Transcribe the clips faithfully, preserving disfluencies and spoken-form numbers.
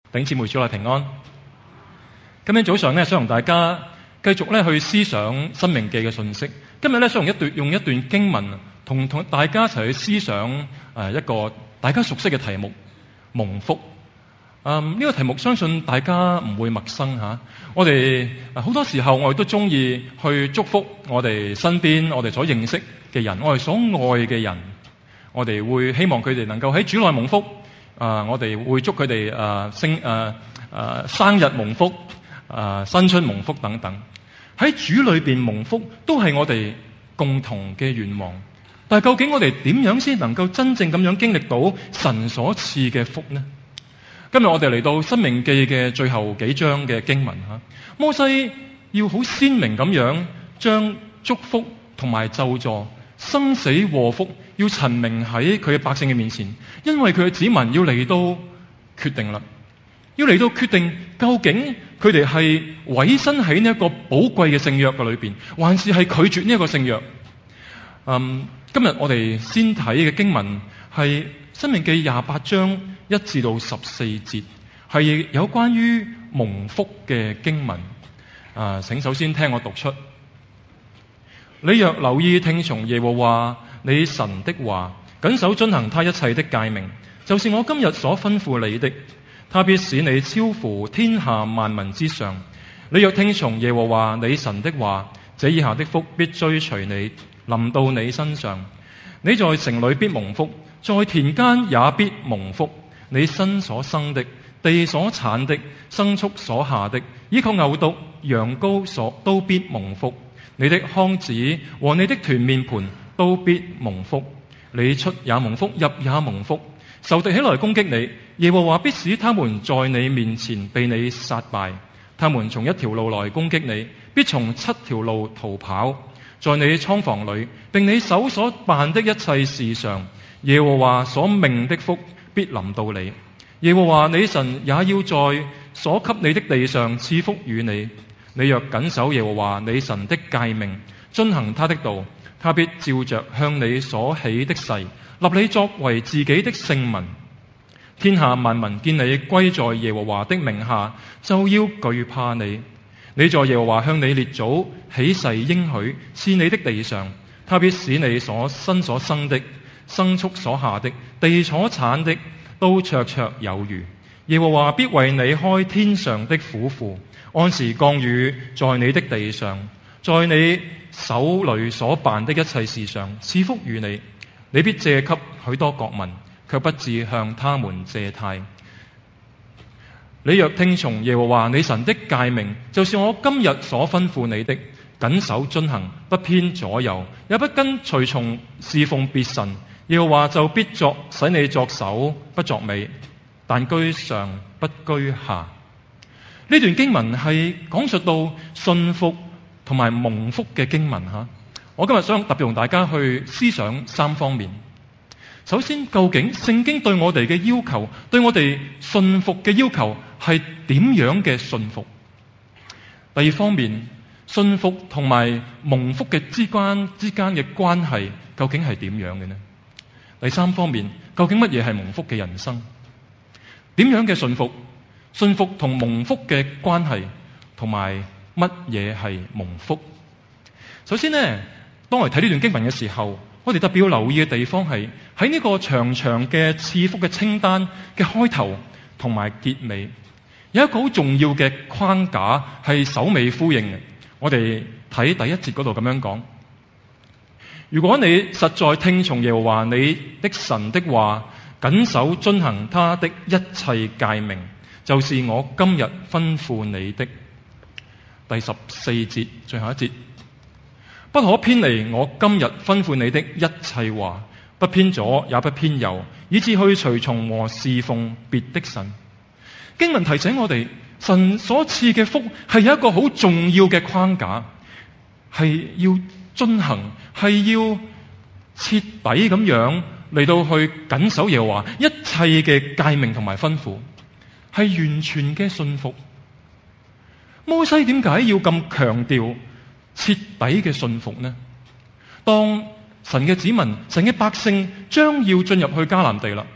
弟兄姊妹，主內平安。今日早上咧，想同大家繼續咧去思想《申命記》嘅信息。今日咧，想用一段用一段經文，同同大家一齊去思想誒一個大家熟悉嘅題目——蒙福。嗯，呢個題目相信大家唔會陌生吓。我哋好多時候我哋都中意去祝福我哋身邊我哋所認識嘅人，我哋所愛嘅人。我哋會希望佢哋能夠喺主內蒙福。啊、呃！我哋會祝佢哋啊生啊啊生日蒙福啊、呃、新春蒙福等等。喺主裏邊蒙福都係我哋共同嘅願望。但係究竟我哋點樣先能夠真正咁樣經歷到神所賜嘅福呢？今日我哋嚟到《申命記》嘅最後幾章嘅經文吓，摩西要好鮮明咁樣將祝福同埋咒詛、生死禍福要陳明喺佢嘅百姓嘅面前，因為佢嘅子民要嚟到決定啦，要嚟到決定究竟佢哋係委身喺呢一個寶貴嘅聖約嘅裏邊，還是係拒絕呢一個聖約。嗯，今日我哋先睇嘅經文係《申命記》廿八章一至到十四節，係有關於蒙福嘅經文。啊，請首先聽我讀出。你若留意聽從耶和華你神的話，謹守遵行他一切的誡命，就是我今日所吩咐你的，他必使你超乎天下萬民之上。你若聽從耶和華你神的話，這以下的福必追隨你，臨到你身上。你在城裏必蒙福，在田間也必蒙福。你身所生的、地所產的、牲畜所下的，依靠牛犢、羊羔所都必蒙福。你的筐子和你的團麵盤都必蒙福。你出也蒙福，入也蒙福。仇敵起來攻擊你，耶和華必使他們在你面前被你殺敗。他們從一條路來攻擊你，必從七條路逃跑。在你倉房裏並你手所辦的一切事上，耶和華所命的福必臨到你。耶和華你神也要在所給你的地上賜福與你。你若謹守耶和華你神的誡命，遵行他的道，他必照着向你所起的誓，立你作為自己的聖民。天下萬民見你歸在耶和華的名下，就要懼怕你。你在耶和華向你列祖起誓應許賜你的地上，他必使你所身所生的、牲畜所下的、地所產的都綽綽有餘。耶和華必為你開天上的府庫，按時降雨在你的地上，在你手裏所辦的一切事上賜福與你。你必借給許多國民，卻不致向他們借貸。你若聽從耶和華你神的誡命，就是我今日所吩咐你的，謹守遵行，不偏左右，也不跟隨從侍奉別神，耶和華就必作使你作首不作尾，但居上不居下。呢段經文係講述到信服同埋蒙福嘅經文吓。我今日想特別同大家去思想三方面。首先，究竟聖經對我哋嘅要求，對我哋信服嘅要求係點樣嘅信服？第二方面，信服同埋蒙福嘅之間之間嘅關係究竟係點樣嘅呢？第三方面，究竟乜嘢係蒙福嘅人生？點樣嘅信服？信服同蒙福嘅關係，同埋乜嘢係蒙福？首先呢，當我哋睇呢段經文嘅時候，我哋特別要留意嘅地方係喺呢個長長嘅賜福嘅清單嘅開頭同埋結尾，有一個好重要嘅框架係首尾呼應嘅。我哋睇第一節嗰度咁樣講：如果你實在聽從耶和華你的神的話，謹守遵行他的一切誡命，就是我今日吩咐你的。第十四節最後一節，不可偏離我今日吩咐你的一切話，不偏左也不偏右，以致去隨從和侍奉別的神。經文提醒我哋，神所賜嘅福係有一個好重要嘅框架，係要遵行，係要徹底咁樣嚟到去謹守耶和華一切嘅誡命同埋吩咐，係完全嘅信服。摩西點解要咁強調徹底嘅信服呢？當神嘅子民、神嘅百姓將要進入去迦南地啦，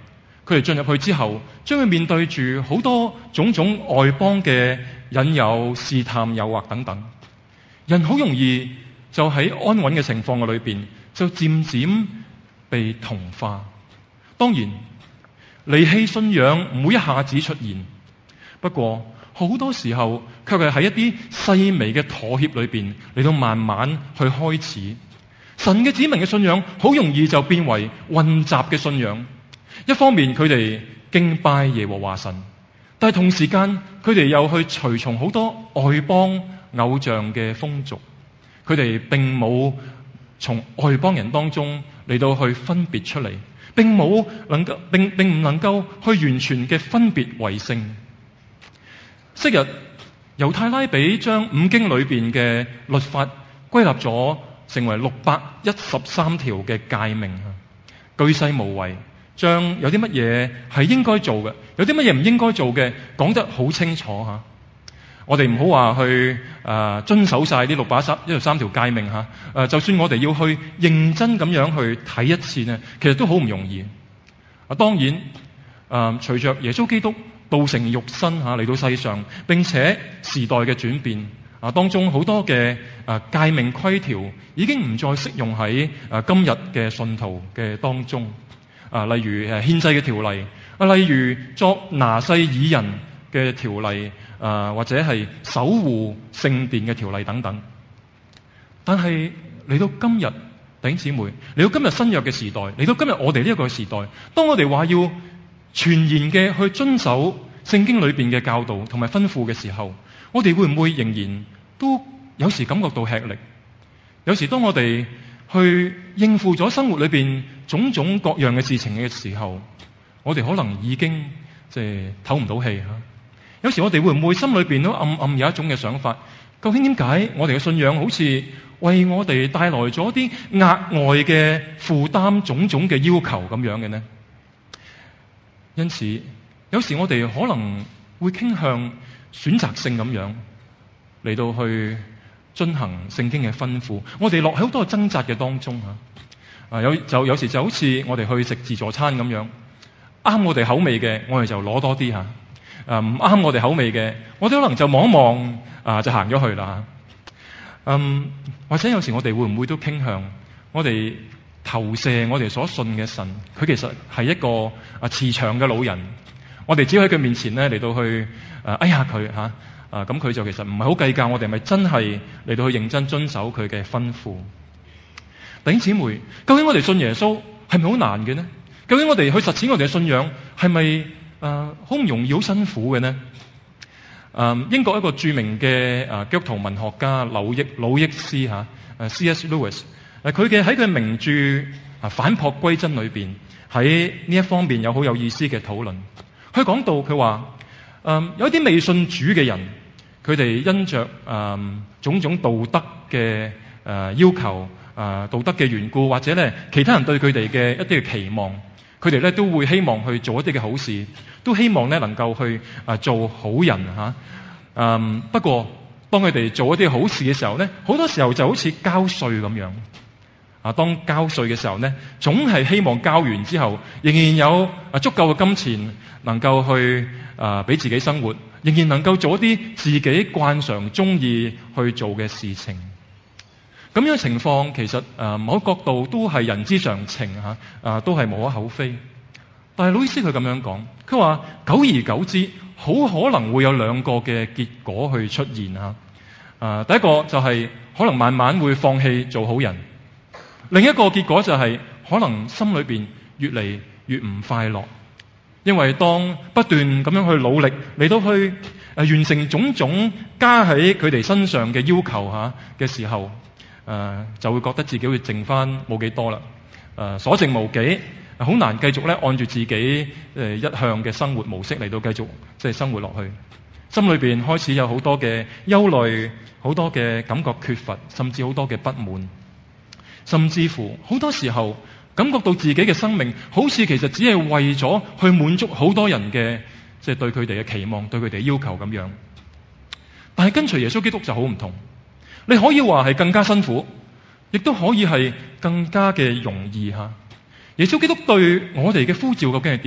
佢哋進入去之後，將會面對住好多種種外邦嘅引誘、試探、誘惑等等。人好容易就喺安穩嘅情況嘅裏邊，就漸漸被同化。當然，離棄信仰唔會一下子出現，不過好多時候卻係喺一啲細微嘅妥協裏邊嚟到慢慢去開始。神嘅子民嘅信仰好容易就變為混雜嘅信仰。一方面佢哋敬拜耶和華神，但係同時間佢哋又去隨從好多外邦偶像嘅風俗。佢哋並冇從外邦人當中嚟到去分別出嚟，並冇能夠並並唔能夠去完全嘅分別為聖。昔日猶太拉比將五經裏邊嘅律法歸納咗成為六百一十三條嘅誡命，巨細無遺，將有啲乜嘢係應該做嘅，有啲乜嘢唔應該做嘅講得好清楚吓。我哋唔好話去誒、呃、遵守晒呢六百一十三條誡命吓，誒、呃、就算我哋要去認真咁樣去睇一次呢，其實都好唔容易。啊，當然誒隨着耶穌基督道成肉身吓嚟到世上，並且時代嘅轉變啊，當中好多嘅誒誡命規條已經唔再適用喺誒、啊、今日嘅信徒嘅當中啊，例如誒獻祭嘅條例啊，例如作拿細耳人嘅條例啊，或者係守護聖殿嘅條例等等。但係嚟到今日，弟兄姊妹，嚟到今日新約嘅時代，嚟到今日我哋呢一個時代，當我哋話要全然嘅去遵守聖經裏邊嘅教導同埋吩咐嘅時候，我哋會唔會仍然都有時感覺到吃力？有時當我哋去應付咗生活裏邊種種各樣嘅事情嘅時候，我哋可能已經即係唞唔到氣吓。有時我哋會唔會心裏邊都暗暗有一種嘅想法，究竟點解我哋嘅信仰好似為我哋帶來咗啲額外嘅負擔、種種嘅要求咁樣嘅呢？因此有時我哋可能會傾向選擇性咁樣嚟到去遵行聖經嘅吩咐，我哋落喺好多掙扎嘅當中吓。啊，有就有時就好似我哋去食自助餐咁樣，啱我哋口味嘅，我哋就攞多啲吓。啊，唔啱我哋口味嘅，我哋可能就望一望啊，就行咗去啦。嗯，或者有時我哋會唔會都傾向我哋投射我哋所信嘅神，佢其實係一個啊慈祥嘅老人，我哋只要喺佢面前咧嚟到去啊，哎呀佢吓啊，咁佢就其實唔係好計較我哋係咪真係嚟到去認真遵守佢嘅吩咐。弟兄姊妹，究竟我哋信耶穌係咪好難嘅呢？究竟我哋去實踐我哋嘅信仰係咪誒好唔容易、好辛苦嘅呢？誒、呃、英國一個著名嘅誒基督徒文學家魯益魯益斯嚇誒 C S Lewis 誒佢嘅喺佢名著《啊返璞歸真》裏邊喺呢一方面有好有意思嘅討論。佢講到佢話誒有一啲未信主嘅人，佢哋因着誒、呃、種種道德嘅誒、呃、要求。啊，道德嘅緣故，或者咧其他人對佢哋嘅一啲嘅期望，佢哋咧都會希望去做一啲嘅好事，都希望咧能夠去啊做好人吓。嗯，不過當佢哋做一啲好事嘅時候咧，好多時候就好似交稅咁樣。啊，當交稅嘅時候咧，總係希望交完之後，仍然有啊足夠嘅金錢能夠去啊俾自己生活，仍然能夠做一啲自己慣常中意去做嘅事情。咁樣嘅情況其實誒、呃、某個角度都係人之常情嚇，啊、呃、都係無可厚非。但係魯醫師佢咁樣講，佢話久而久之，好可能會有兩個嘅結果去出現嚇。啊、呃，第一個就係可能慢慢會放棄做好人，另一個結果就係可能心裏邊越嚟越唔快樂，因為當不斷咁樣去努力嚟到去誒、呃、完成種種加喺佢哋身上嘅要求嚇嘅時候。誒、呃、就會覺得自己會剩翻冇幾多啦，誒、呃、所剩無幾，好難繼續咧按住自己誒、呃、一向嘅生活模式嚟到繼續即係生活落去，心裏邊開始有好多嘅憂慮，好多嘅感覺缺乏，甚至好多嘅不滿，甚至乎好多時候感覺到自己嘅生命好似其實只係為咗去滿足好多人嘅即係對佢哋嘅期望，對佢哋嘅要求咁樣。但係跟隨耶穌基督就好唔同。你可以話係更加辛苦，亦都可以係更加嘅容易吓。耶穌基督對我哋嘅呼召究竟係點？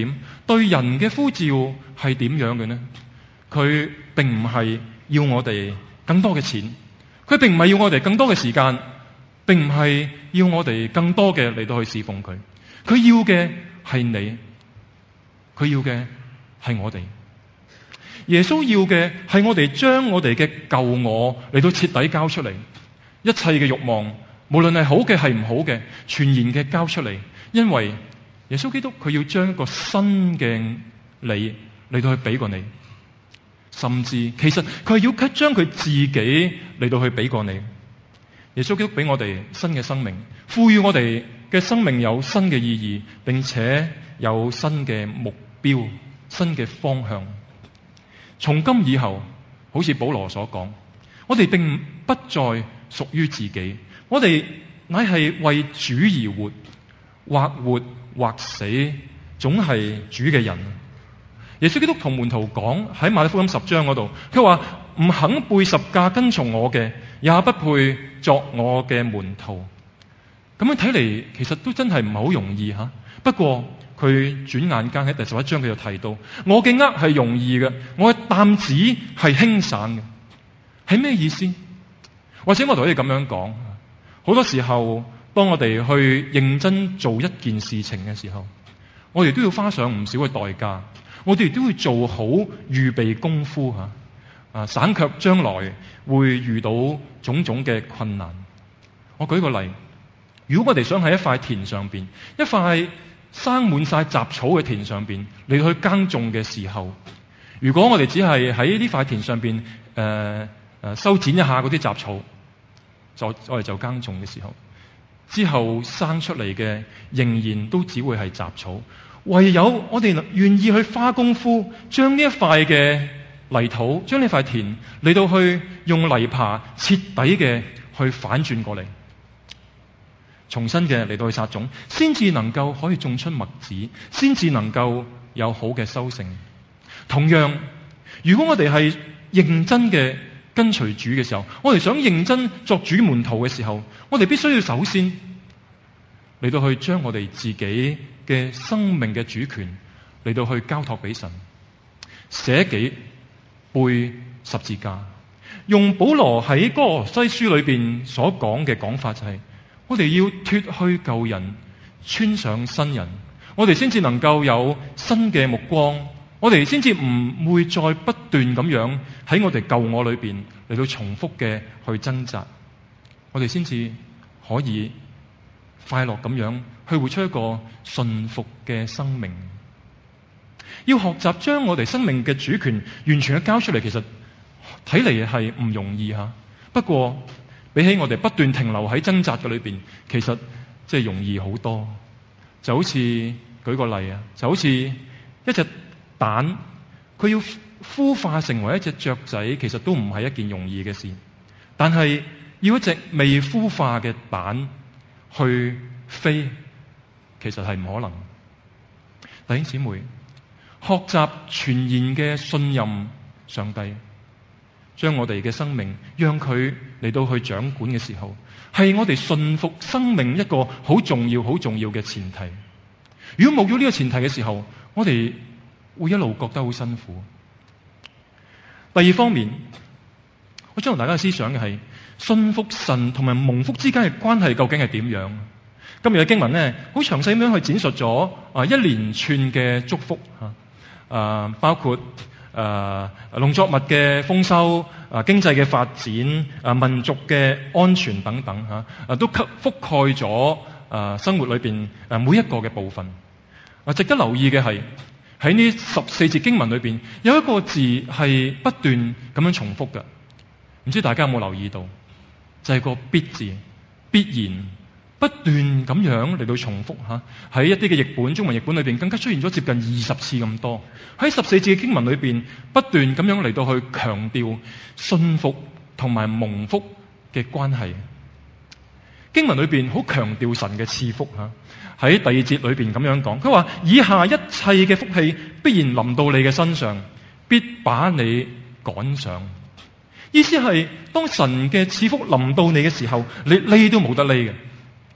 對人嘅呼召係點樣嘅呢？佢並唔係要我哋更多嘅錢，佢並唔係要我哋更多嘅時間，並唔係要我哋更多嘅嚟到去侍奉佢。佢要嘅係你，佢要嘅係我哋。耶穌要嘅係我哋將我哋嘅舊我嚟到徹底交出嚟，一切嘅慾望，無論係好嘅係唔好嘅，全然嘅交出嚟。因為耶穌基督佢要將一個新嘅你嚟到去俾過你，甚至其實佢係要將佢自己嚟到去俾過你。耶穌基督俾我哋新嘅生命，賦予我哋嘅生命有新嘅意義，並且有新嘅目標、新嘅方向。從今以後，好似保羅所講，我哋並不再屬於自己，我哋乃係為主而活，或活或死，總係主嘅人。耶穌基督同門徒講喺馬太福音十章嗰度，佢話唔肯背十架跟從我嘅，也不配作我嘅門徒。咁樣睇嚟，其實都真係唔係好容易吓。不過佢轉眼間喺第十一章佢就提到，我嘅軛係容易嘅，我嘅擔子係輕省嘅。係咩意思？或者我哋可以咁樣講，好多時候當我哋去認真做一件事情嘅時候，我哋都要花上唔少嘅代價，我哋都會做好預備功夫吓，啊，省卻將來會遇到種種嘅困難。我舉個例，如果我哋想喺一塊田上邊，一塊生滿晒雜草嘅田上邊嚟去耕種嘅時候，如果我哋只係喺呢塊田上邊誒誒修剪一下嗰啲雜草，就我哋就耕種嘅時候，之後生出嚟嘅仍然都只會係雜草。唯有我哋願意去花功夫，將呢一塊嘅泥土，將呢塊田嚟到去用泥耙徹底嘅去反轉過嚟，重新嘅嚟到去撒種，先至能夠可以種出麥子，先至能夠有好嘅收成。同樣，如果我哋係認真嘅跟隨主嘅時候，我哋想認真作主門徒嘅時候，我哋必須要首先嚟到去將我哋自己嘅生命嘅主權嚟到去交託俾神，捨己背十字架。用保羅喺哥羅西書裏邊所講嘅講法就係、是，我哋要脫去舊人，穿上新人，我哋先至能夠有新嘅目光，我哋先至唔會再不斷咁樣喺我哋舊我裏邊嚟到重複嘅去掙扎，我哋先至可以快樂咁樣去活出一個順服嘅生命。要學習將我哋生命嘅主權完全嘅交出嚟，其實睇嚟係唔容易吓。不過比起我哋不斷停留喺掙扎嘅裏邊，其實即係容易好多。就好似舉個例啊，就好似一隻蛋，佢要孵化成為一隻雀仔，其實都唔係一件容易嘅事。但係要一隻未孵化嘅蛋去飛，其實係唔可能。弟兄姊妹，學習全然嘅信任上帝，將我哋嘅生命讓佢嚟到去掌管嘅時候，係我哋順服生命一個好重要、好重要嘅前提。如果冇咗呢個前提嘅時候，我哋會一路覺得好辛苦。第二方面，我想同大家思想嘅係信服神同埋蒙福之間嘅關係究竟係點樣？今日嘅經文咧，好詳細咁樣去展述咗啊一連串嘅祝福吓，啊包括啊農作物嘅豐收、啊經濟嘅發展、啊民族嘅安全等等吓，啊都覆覆蓋咗啊生活裏邊啊每一個嘅部分。啊值得留意嘅係喺呢十四節經文裏邊有一個字係不斷咁樣重複嘅，唔知大家有冇留意到？就係個必字，必然不斷咁樣嚟到重複吓。喺一啲嘅譯本，中文譯本裏邊更加出現咗接近二十次咁多。喺十四節嘅經文裏邊不斷咁樣嚟到去強調信服同埋蒙福嘅關係。經文裏邊好強調神嘅賜福吓。喺第二節裏邊咁樣講，佢話以下一切嘅福氣必然臨到你嘅身上，必把你趕上。意思係當神嘅賜福臨到你嘅時候，你匿都冇得匿嘅。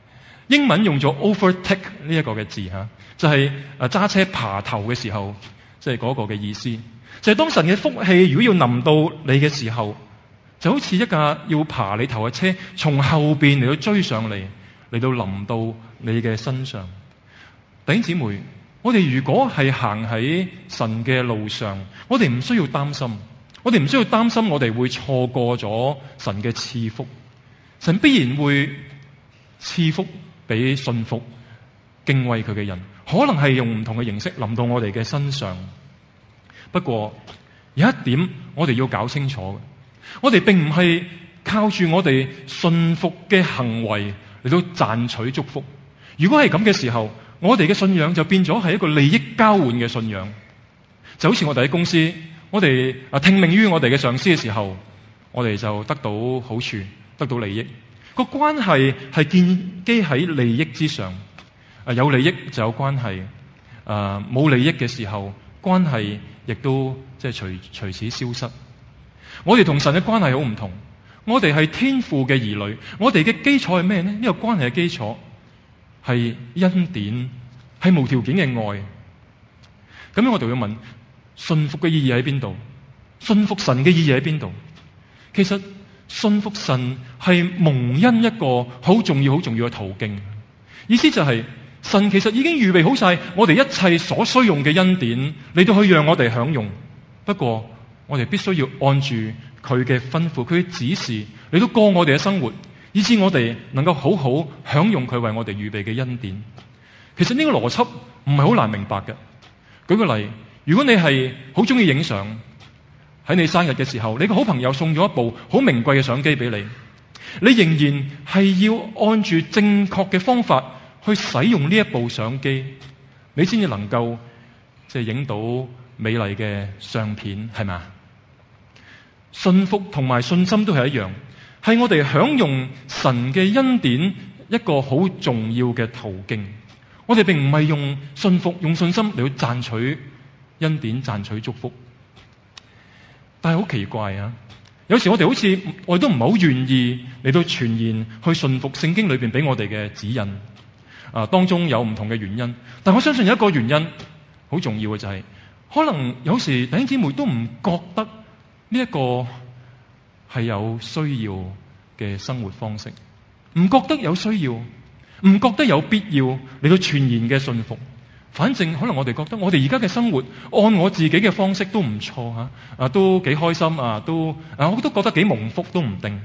英文用咗 overtake 呢一個嘅字嚇，就係誒揸車爬頭嘅時候，即係嗰個嘅意思。就係、是、當神嘅福氣如果要臨到你嘅時候，就好似一架要爬你頭嘅車，從後邊嚟到追上嚟，嚟到臨到你嘅身上。弟兄姊妹，我哋如果係行喺神嘅路上，我哋唔需要擔心，我哋唔需要擔心我哋會錯過咗神嘅賜福。神必然會賜福俾信服敬畏佢嘅人，可能係用唔同嘅形式臨到我哋嘅身上。不過有一點我哋要搞清楚嘅，我哋並唔係靠住我哋信服嘅行為嚟到賺取祝福。如果係咁嘅時候，我哋嘅信仰就變咗係一個利益交換嘅信仰。就好似我哋喺公司，我哋啊聽命於我哋嘅上司嘅時候，我哋就得到好處，得到利益。個關係係建基喺利益之上。啊，有利益就有關係。啊，冇利益嘅時候，關係亦都即係隨隨此消失。我哋同神嘅關係好唔同。我哋係天父嘅兒女，我哋嘅基礎係咩呢？呢個關係嘅基礎係恩典，係無條件嘅愛。咁樣我哋會問：信服嘅意義喺邊度？信服神嘅意義喺邊度？其實信服神係蒙恩一個好重要、好重要嘅途徑。意思就係神其實已經預備好晒我哋一切所需用嘅恩典，嚟到去讓我哋享用。不過我哋必須要按住佢嘅吩咐、佢嘅指示嚟到過我哋嘅生活，以致我哋能夠好好享用佢為我哋預備嘅恩典。其實呢個邏輯唔係好難明白嘅。舉個例，如果你係好中意影相，喺你生日嘅時候，你個好朋友送咗一部好名貴嘅相機俾你，你仍然係要按住正確嘅方法去使用呢一部相機，你先至能夠即係影到美麗嘅相片，係咪？信服同埋信心都係一樣，係我哋享用神嘅恩典一個好重要嘅途徑。我哋並唔係用信服、用信心嚟去賺取恩典、賺取祝福。但係好奇怪啊！有時我哋好似我哋都唔係好願意嚟到全然去信服聖經裏邊俾我哋嘅指引。啊，當中有唔同嘅原因，但我相信有一個原因好重要嘅就係、是，可能有時弟兄姊妹都唔覺得呢一個係有需要嘅生活方式，唔覺得有需要，唔覺得有必要嚟到全然嘅信服。反正可能我哋覺得我哋而家嘅生活按我自己嘅方式都唔錯吓，啊都幾開心啊，都啊我都覺得幾蒙福都唔定。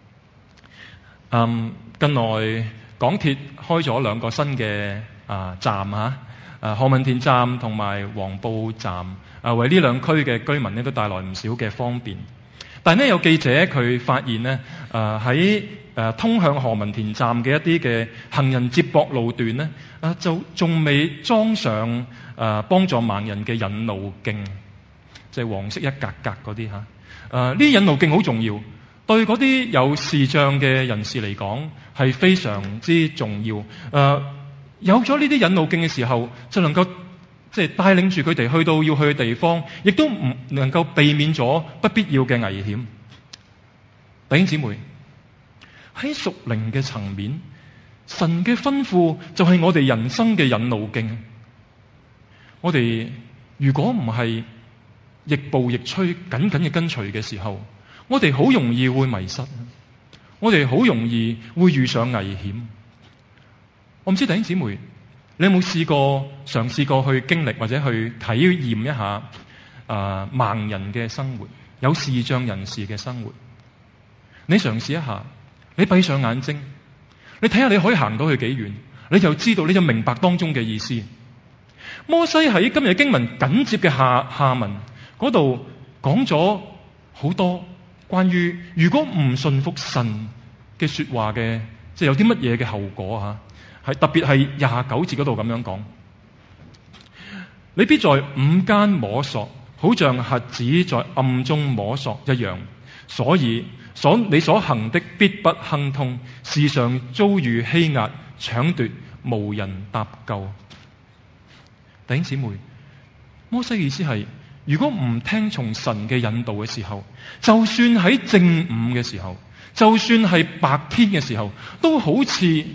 嗯，近來港鐵開咗兩個新嘅啊站嚇，啊何文田站同埋黃埔站，啊為呢兩區嘅居民咧都帶來唔少嘅方便。但係呢，有記者佢發現呢，啊喺誒通向何文田站嘅一啲嘅行人接駁路段呢，啊就仲未裝上誒幫助盲人嘅引路徑，即係黃色一格格嗰啲嚇。誒呢啲引路徑好重要，對嗰啲有視障嘅人士嚟講係非常之重要。誒有咗呢啲引路徑嘅時候，就能夠即係帶領住佢哋去到要去嘅地方，亦都唔能夠避免咗不必要嘅危險。弟兄姊妹，喺屬靈嘅層面，神嘅吩咐就係我哋人生嘅引路徑。我哋如果唔係亦步亦趨緊緊嘅跟隨嘅時候，我哋好容易會迷失，我哋好容易會遇上危險。我唔知弟兄姊妹，你有冇試過嘗試過去經歷或者去體驗一下啊、呃、盲人嘅生活，有視障人士嘅生活？你嘗試一下，你閉上眼睛，你睇下你可以行到去幾遠，你就知道，你就明白當中嘅意思。摩西喺今日經文緊接嘅下下文嗰度講咗好多關於如果唔信服神嘅說話嘅，即係有啲乜嘢嘅後果吓，係特別係廿九節嗰度咁樣講，你必在午間摸索，好像瞎子在暗中摸索一樣，所以所你所行的必不亨通，時常遭遇欺壓搶奪，無人搭救。弟兄姊妹，摩西嘅意思係，如果唔聽從神嘅引導嘅時候，就算喺正午嘅時候，就算係白天嘅時候，都好似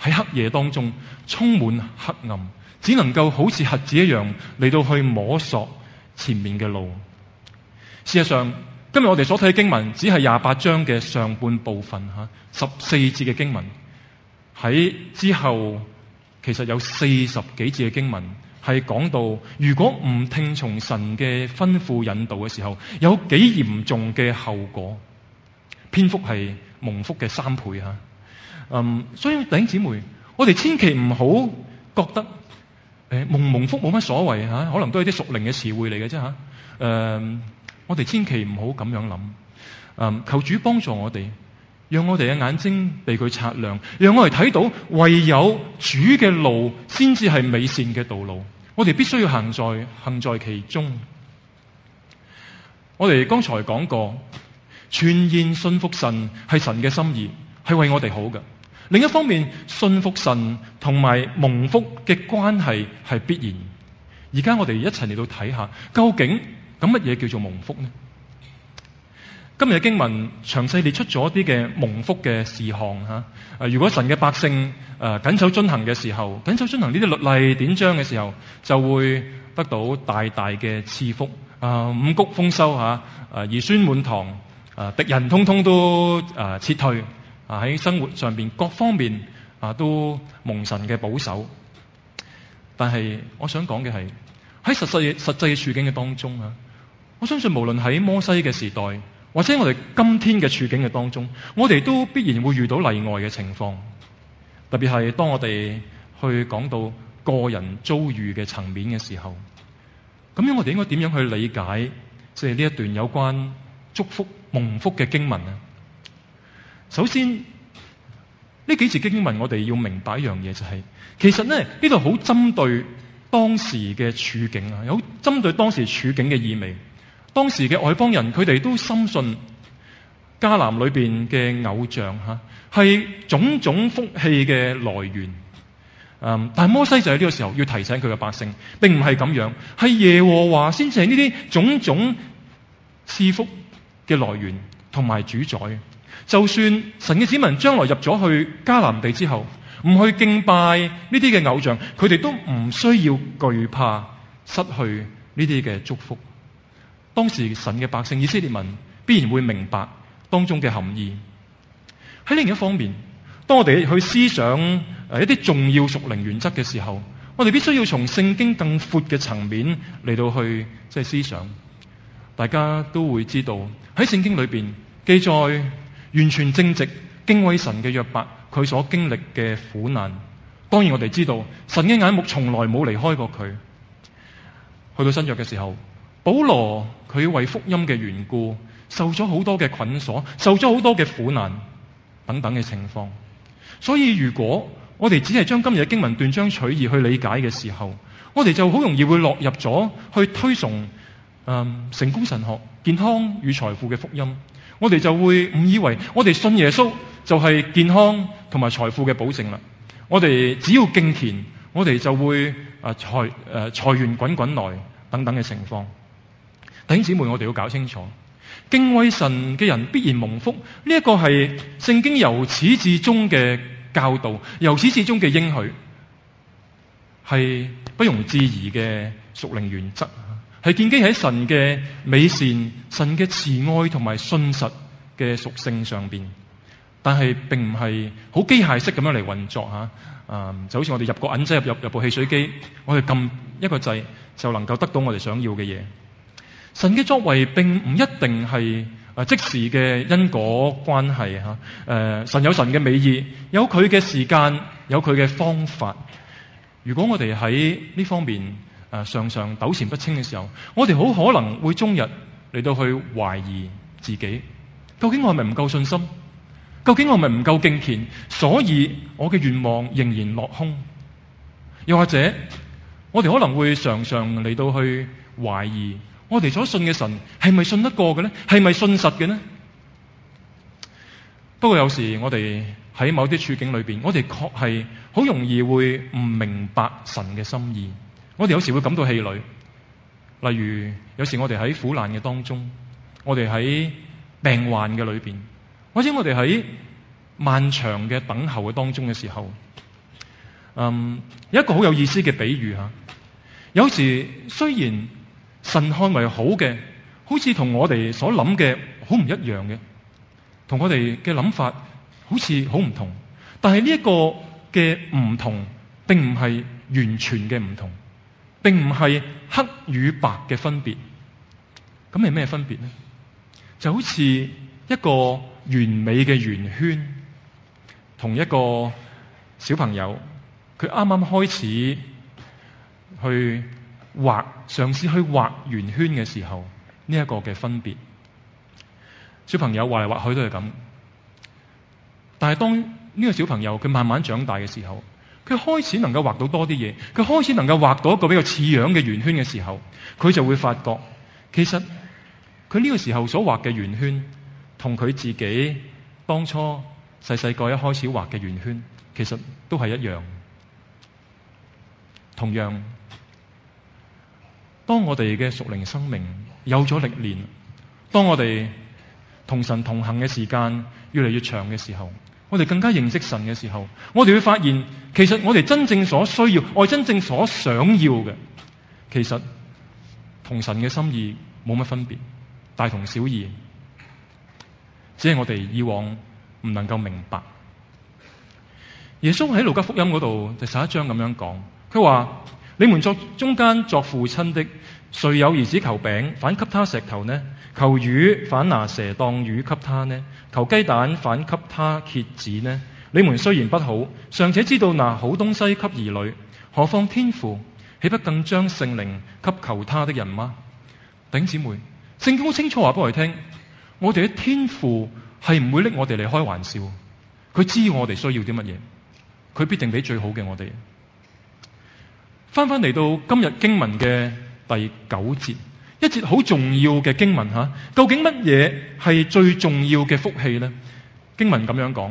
喺黑夜當中充滿黑暗，只能夠好似瞎子一樣嚟到去摸索前面嘅路。事實上，今日我哋所睇嘅經文只係廿八章嘅上半部分吓，十四節嘅經文。喺之後其實有四十幾節嘅經文係講到，如果唔聽從神嘅吩咐引導嘅時候，有幾嚴重嘅後果。篇幅係蒙福嘅三倍吓。嗯，所以弟兄姊妹，我哋千祈唔好覺得誒蒙蒙福冇乜所謂吓，可能都係啲屬靈嘅詞彙嚟嘅啫吓。誒、呃，我哋千祈唔好咁樣諗。嗯，求主幫助我哋，讓我哋嘅眼睛被佢擦亮，讓我哋睇到唯有主嘅路先至係美善嘅道路。我哋必須要行在行在其中。我哋剛才講過，全然信服神係神嘅心意，係為我哋好嘅。另一方面，信服神同埋蒙福嘅關係係必然。而家我哋一齊嚟到睇下，究竟咁乜嘢叫做蒙福呢？今日嘅經文詳細列出咗一啲嘅蒙福嘅事項吓。誒，如果神嘅百姓誒謹守遵行嘅時候，謹守遵行呢啲律例典章嘅時候，就會得到大大嘅賜福。啊，五穀豐收吓，誒兒孫滿堂，誒敵人通通都誒撤退。啊，喺生活上邊各方面啊都蒙神嘅保守。但係我想講嘅係喺實際實際嘅處境嘅當中啊，我相信無論喺摩西嘅時代，或者我哋今天嘅處境嘅當中，我哋都必然會遇到例外嘅情況。特別係當我哋去講到個人遭遇嘅層面嘅時候，咁樣我哋應該點樣去理解即係呢一段有關祝福蒙福嘅經文呢？首先，呢幾節經文我哋要明白一樣嘢，就係其實咧呢度好針對當時嘅處境啊，有針對當時處境嘅意味。當時嘅外邦人佢哋都深信迦南裏邊嘅偶像吓係種種福氣嘅來源。嗯，但係摩西就喺呢個時候要提醒佢嘅百姓，並唔係咁樣，係耶和華先至係呢啲種種賜福嘅來源同埋主宰。就算神嘅子民將來入咗去迦南地之後，唔去敬拜呢啲嘅偶像，佢哋都唔需要懼怕失去呢啲嘅祝福。當時神嘅百姓以色列民必然會明白當中嘅含義。喺另一方面，當我哋去思想誒一啲重要屬靈原則嘅時候，我哋必須要從聖經更闊嘅層面嚟到去即係思想。大家都會知道喺聖經裏邊記載完全正直敬畏神嘅約伯，佢所經歷嘅苦難。當然我哋知道神嘅眼目從來冇離開過佢。去到新約嘅時候，保羅佢為福音嘅緣故受咗好多嘅捆鎖，受咗好多嘅苦難等等嘅情況。所以如果我哋只係將今日嘅經文斷章取義去理解嘅時候，我哋就好容易會落入咗去推崇、嗯、成功神學、健康與財富嘅福音。我哋就會誤以為我哋信耶穌就係健康同埋財富嘅保證啦。我哋只要敬虔，我哋就會啊財誒財源滾滾來等等嘅情況。弟兄姊妹，我哋要搞清楚，敬畏神嘅人必然蒙福，呢一個係聖經由始至終嘅教導，由始至終嘅應許，係不容置疑嘅屬靈原則，係建基喺神嘅美善、神嘅慈愛同埋信實嘅屬性上邊。但係並唔係好機械式咁樣嚟運作吓，啊就好似我哋入個銀仔入入入部汽水機，我哋撳一個掣就能夠得到我哋想要嘅嘢。神嘅作為並唔一定係啊即時嘅因果關係吓，誒神有神嘅美意，有佢嘅時間，有佢嘅方法。如果我哋喺呢方面誒常常糾纏不清嘅時候，我哋好可能會終日嚟到去懷疑自己，究竟我係咪唔夠信心？究竟我係咪唔夠敬虔？所以我嘅願望仍然落空。又或者我哋可能會常常嚟到去懷疑我哋所信嘅神係咪信得過嘅呢？係咪信實嘅呢？不過有時我哋喺某啲處境裏邊，我哋確係好容易會唔明白神嘅心意。我哋有時會感到氣餒。例如有時我哋喺苦難嘅當中，我哋喺病患嘅裏邊，或者我哋喺漫長嘅等候嘅當中嘅時候， 嗯，有一個好有意思嘅比喻吓。有時雖然神看為好嘅，好似同我哋所諗嘅好唔一樣嘅，同我哋嘅諗法好似好唔同。但係呢一個嘅唔同，並唔係完全嘅唔同，並唔係黑與白嘅分別。咁係咩分別呢？就好似一個完美嘅圓圈，同一個小朋友，佢啱啱開始去畫，嘗試去畫圓圈嘅時候，呢一個嘅分別。小朋友畫嚟畫去都係咁，但係當呢個小朋友佢慢慢長大嘅時候，佢開始能夠畫到多啲嘢，佢開始能夠畫到一個比較似樣嘅圓圈嘅時候，佢就會發覺，其實佢呢個時候所畫嘅圓圈，同佢自己當初細細個一開始畫嘅圓圈，其實都係一樣。同樣，當我哋嘅屬靈生命有咗歷練，當我哋同神同行嘅時間越嚟越長嘅時候，我哋更加認識神嘅時候，我哋會發現，其實我哋真正所需要，我哋真正所想要嘅，其實同神嘅心意冇乜分別，大同小異，只係我哋以往唔能夠明白。耶穌喺路加福音嗰度第十一章咁樣講，佢話：你們作中間作父親的，誰有兒子求餅，反給他石頭呢？求魚，反拿蛇當魚給他呢？求雞蛋，反給他蠍子呢？你們雖然不好，尚且知道拿好東西給兒女，何況天父，豈不更將聖靈給求他的人嗎？弟兄姊妹，聖經好清楚話俾我哋聽，我哋嘅天父係唔會拎我哋嚟開玩笑，佢知我哋需要啲乜嘢，佢必定俾最好嘅我哋。翻翻嚟到今日經文嘅第九節，一節好重要嘅經文吓，究竟乜嘢係最重要嘅福氣呢？經文咁樣講：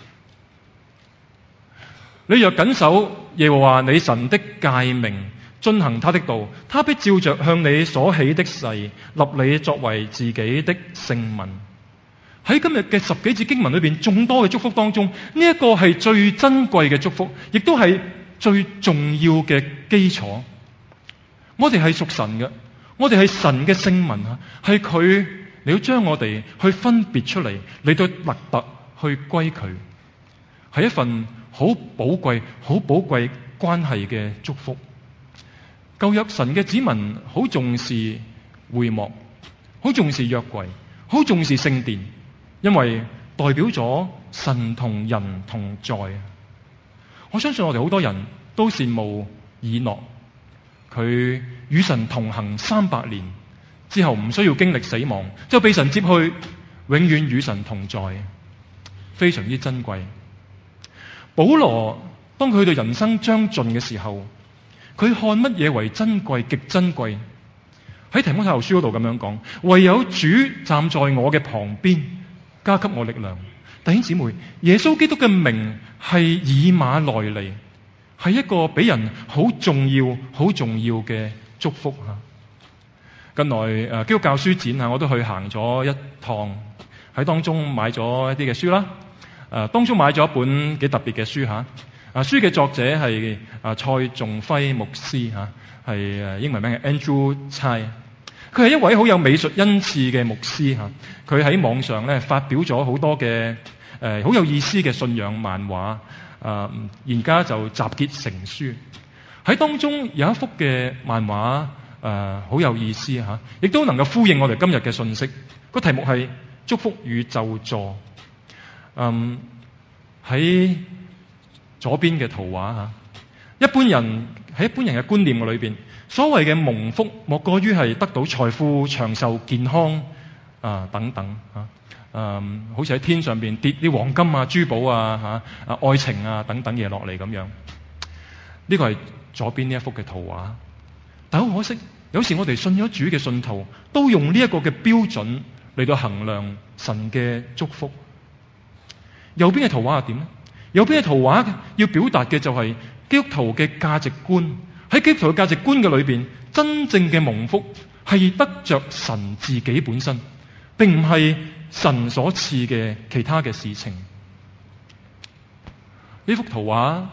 你若謹守耶和華你神的誡命，遵行他的道，他必照着向你所起的誓，立你作為自己的聖民。喺今日嘅十幾節經文裏邊，眾多嘅祝福當中，呢一個係最珍貴嘅祝福，亦都係最重要嘅基礎。我哋係屬神嘅，我哋係神嘅聖民啊，係佢你要將我哋去分別出嚟，嚟到特特去歸佢，係一份好寶貴、好寶貴關係嘅祝福。舊約神嘅子民好重視會幕，好重視約櫃，好重視聖殿，因為代表咗神同人同在。我相信我哋好多人都羨慕以諾，佢與神同行三百年之後，唔需要經歷死亡，就被神接去，永遠與神同在，非常之珍貴。保羅當佢去到人生將盡嘅時候，佢看乜嘢為珍貴？極珍貴。喺提摩太後書嗰度咁樣講：唯有主站在我嘅旁邊，加給我力量。弟兄姊妹，耶穌基督嘅名係以馬內利，係一個俾人好重要、好重要嘅祝福吓。近來誒基督教書展啊，我都去行咗一趟，喺當中買咗一啲嘅書啦。誒，當中買咗一本幾特別嘅書吓。啊，書嘅作者係啊蔡仲輝牧師吓，係誒英文名係 Andrew Tsai。佢係一位好有美術恩賜嘅牧師吓，佢喺網上咧發表咗好多嘅誒好有意思嘅信仰漫畫，啊而家就集結成書。喺當中有一幅嘅漫畫誒好有意思吓，亦都能夠呼應我哋今日嘅信息。個題目係祝福與咒詛。嗯，喺左邊嘅圖畫吓，一般人喺一般人嘅觀念嘅裏邊，所謂嘅蒙福莫過於係得到財富、長壽、健康啊等等吓，嗯，好似喺天上邊跌啲黃金啊、珠寶啊吓啊、愛情啊等等嘢落嚟咁樣。呢個係左邊呢一幅嘅圖畫，但好可惜，有時我哋信咗主嘅信徒都用呢一個嘅標準嚟到衡量神嘅祝福。右邊嘅圖畫係點呢？右邊嘅圖畫要表達嘅就係基督徒嘅價值觀。喺基督徒嘅價值觀嘅裏邊，真正嘅蒙福係得着神自己本身，並唔係神所賜嘅其他嘅事情。呢幅圖畫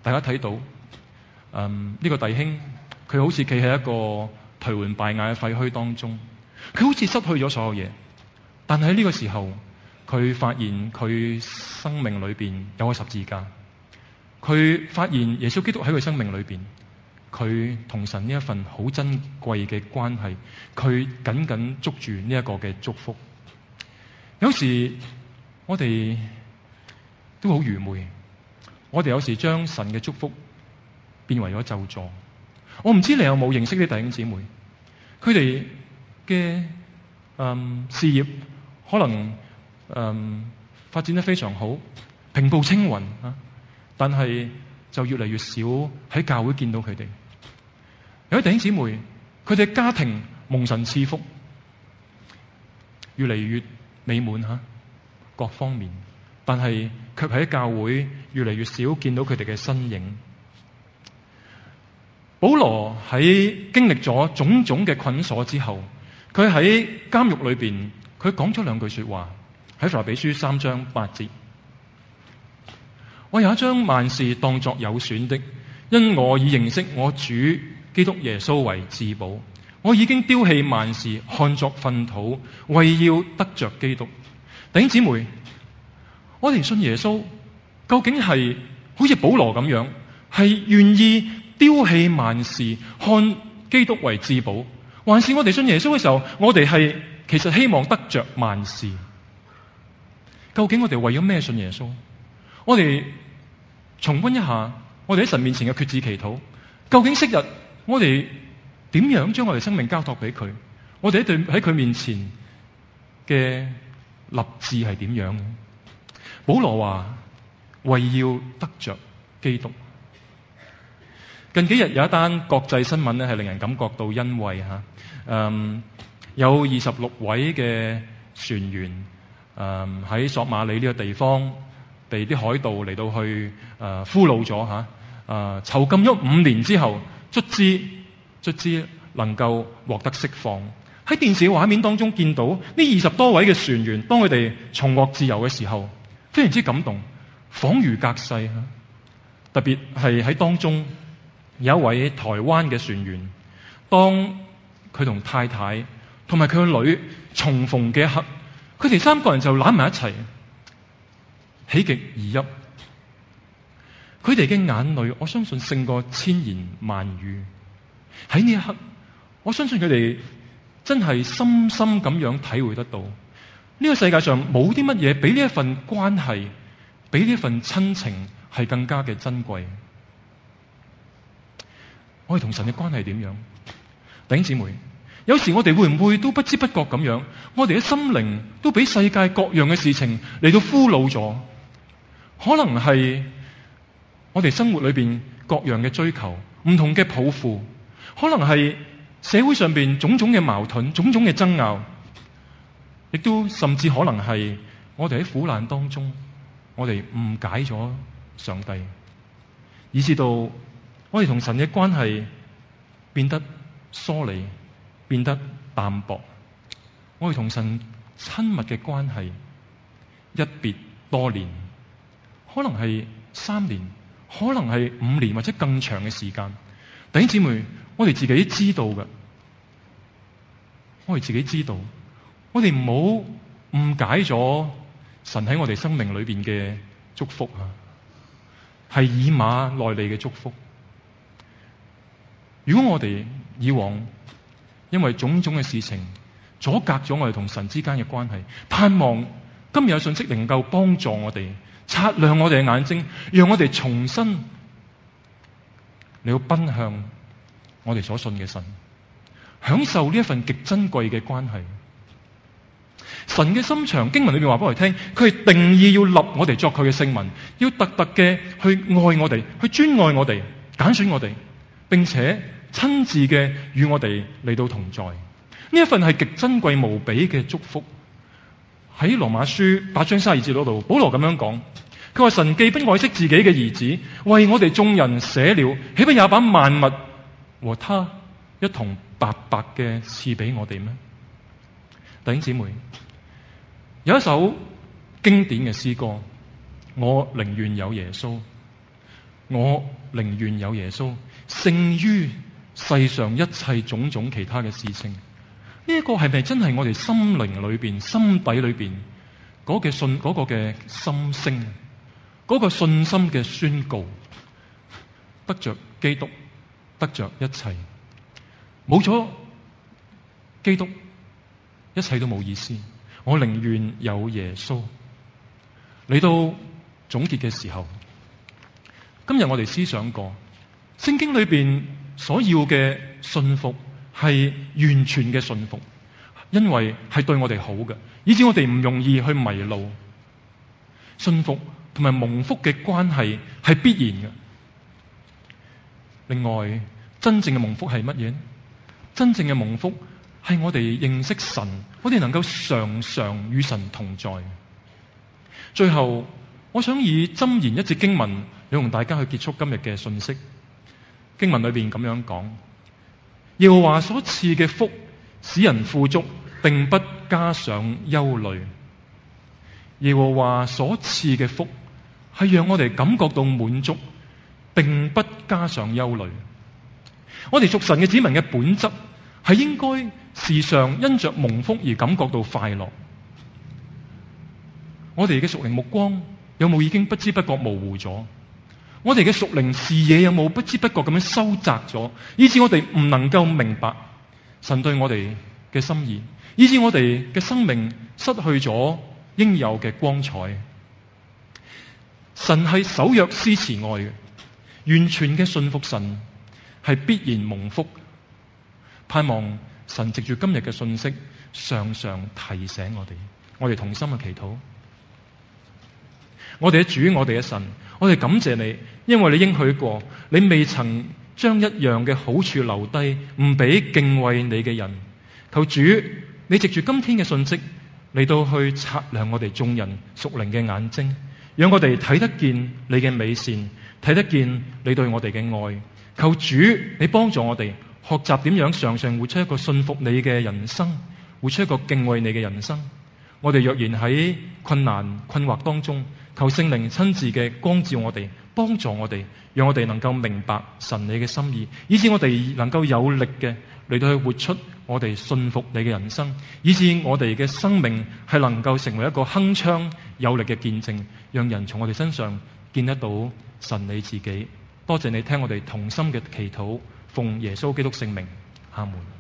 大家睇到，嗯，呢、這個弟兄佢好似企喺一個頹垣敗瓦嘅廢墟當中，佢好似失去咗所有嘢。但係喺呢個時候，佢發現佢生命裏邊有個十字架，佢發現耶穌基督喺佢生命裏邊，佢同神呢一份好珍貴嘅關係，佢緊緊捉住呢一個嘅祝福。有時我哋都好愚昧，我哋有時將神嘅祝福變為咗咒詛。我唔知你有冇認識啲弟兄姊妹，佢哋嘅嗯事業可能嗯發展得非常好，平步青雲啊，但係就越嚟越少喺教會見到佢哋。有啲弟兄姊妹，佢哋家庭蒙神賜福，越嚟越美滿吓，各方面，但係卻喺教會越嚟越少見到佢哋嘅身影。保羅喺經歷咗種種嘅捆鎖之後，佢喺監獄裏邊，佢講咗兩句說話，喺腓立比書三章八節：我也將萬事當作有損的，因我已認識我主基督耶穌為至寶。我已經丟棄萬事，看作糞土，為要得着基督。弟兄姊妹，我哋信耶穌，究竟係好似保羅咁樣，係願意丟棄萬事，看基督為至寶，還是我哋信耶穌嘅時候，我哋係其實希望得着萬事？究竟我哋為咗咩信耶穌？我哋重溫一下我哋喺神面前嘅決志祈禱，究竟昔日我哋點樣將我哋生命交託俾佢？我哋喺對喺佢面前嘅立志係點樣嘅？保羅話為要得着基督。近幾日有一單國際新聞咧，係令人感覺到欣慰吓。嗯，有二十六位嘅船員，嗯喺索馬里呢個地方被啲海盜嚟到去誒俘虜咗吓，誒囚禁咗五年之後，卒之卒之能夠獲得釋放。喺電視嘅畫面當中見到呢二十多位嘅船員，當佢哋重獲自由嘅時候，非常之感動，恍如隔世吓。特別係喺當中有一位台灣嘅船員，當佢同太太同埋佢個女重逢嘅一刻，佢哋三個人就攬埋一齊，喜極而泣。佢哋嘅眼淚，我相信勝過千言萬語。喺呢一刻，我相信佢哋真係深深咁樣體會得到，呢個世界上冇啲乜嘢比呢一份關係，比呢一份親情係更加嘅珍貴。我哋同神嘅關係點樣？弟兄姊妹，有時我哋會唔會都不知不覺咁樣，我哋嘅心靈都俾世界各樣嘅事情嚟到俘虜咗？可能係我哋生活裏邊各樣嘅追求，唔同嘅抱負，可能係社會上邊種種嘅矛盾，種種嘅爭拗，亦都甚至可能係我哋喺苦難當中，我哋誤解咗上帝，以至到我哋同神嘅關係變得疏離，變得淡薄。我哋同神親密嘅關係一別多年，可能係三年，可能係五年或者更長嘅時間。弟兄姊妹，我哋自己知道嘅，我哋自己知道，我哋唔好誤解咗神喺我哋生命裏邊嘅祝福啊，係以馬內利嘅祝福。如果我哋以往因為種種嘅事情阻隔咗我哋同神之間嘅關係，盼望今日有信息能夠幫助我哋擦亮我哋嘅眼睛，讓我哋重新嚟到奔向我哋所信嘅神，享受呢一份極珍貴嘅關係。神嘅心腸，經文裏面話俾我哋聽，佢係定意要立我哋作佢嘅聖民，要特特嘅去愛我哋，去專愛我哋，揀選我哋，並且親自嘅與我哋嚟到同在。呢一份係極珍貴無比嘅祝福。喺羅馬書八章三十二節嗰度，保羅咁樣講，佢話神既不愛惜自己嘅兒子，為我哋眾人捨了，豈不也把萬物和他一同白白嘅賜俾我哋咩？弟兄姊妹，有一首經典嘅詩歌，我寧願有耶穌。 我寧願有耶穌，勝於世上一切種種其他嘅事情。呢一個係咪真係我哋心靈裏邊、心底裏邊嗰個信、嗰個嘅心聲、嗰個信心嘅宣告？得着基督，得着一切，冇咗基督，一切都冇意思。我寧願有耶穌。嚟到總結嘅時候，今日我哋思想過，聖經裏邊所要嘅信服係完全嘅信服，因為係對我哋好嘅，以致我哋唔容易去迷路。信服同埋蒙福嘅關係係必然嘅。另外，真正嘅蒙福係乜嘢？真正嘅蒙福係我哋認識神，我哋能夠常常與神同在。最後，我想以箴言一節經文，要同大家去結束今日嘅信息。經文裏邊咁樣講：耶和華所賜嘅福，使人富足，並不加上憂慮。耶和華所賜嘅福，係讓我哋感覺到滿足，並不加上憂慮。我哋屬神嘅子民嘅本質，係應該時常因着蒙福而感覺到快樂。我哋嘅屬靈目光有冇已經不知不覺模糊咗？我哋嘅屬靈視野有冇不知不覺咁樣收窄咗，以致我哋唔能夠明白神對我哋嘅心意，以致我哋嘅生命失去咗應有嘅光彩。神係守約施慈愛嘅，完全嘅信服神係必然蒙福。盼望神藉住今日嘅信息，常常提醒我哋。我哋同心嘅祈禱。我哋嘅主，我哋嘅神，我哋感謝你，因為你應許過，你未曾將一樣嘅好處留低，唔俾敬畏你嘅人。求主，你藉住今天嘅信息嚟到去擦亮我哋眾人屬靈嘅眼睛，讓我哋睇得見你嘅美善，睇得見你對我哋嘅愛。求主，你幫助我哋學習點樣常常活出一個信服你嘅人生，活出一個敬畏你嘅人生。我哋若然喺困難困惑當中，求聖靈親自嘅光照我哋，幫助我哋，讓我哋能夠明白神你嘅心意，以致我哋能夠有力嘅嚟到去活出我哋信服你嘅人生，以致我哋嘅生命係能夠成為一個鏗鏘有力嘅見證，讓人從我哋身上見得到神你自己。多謝你聽我哋同心嘅祈禱，奉耶穌基督聖名，阿門。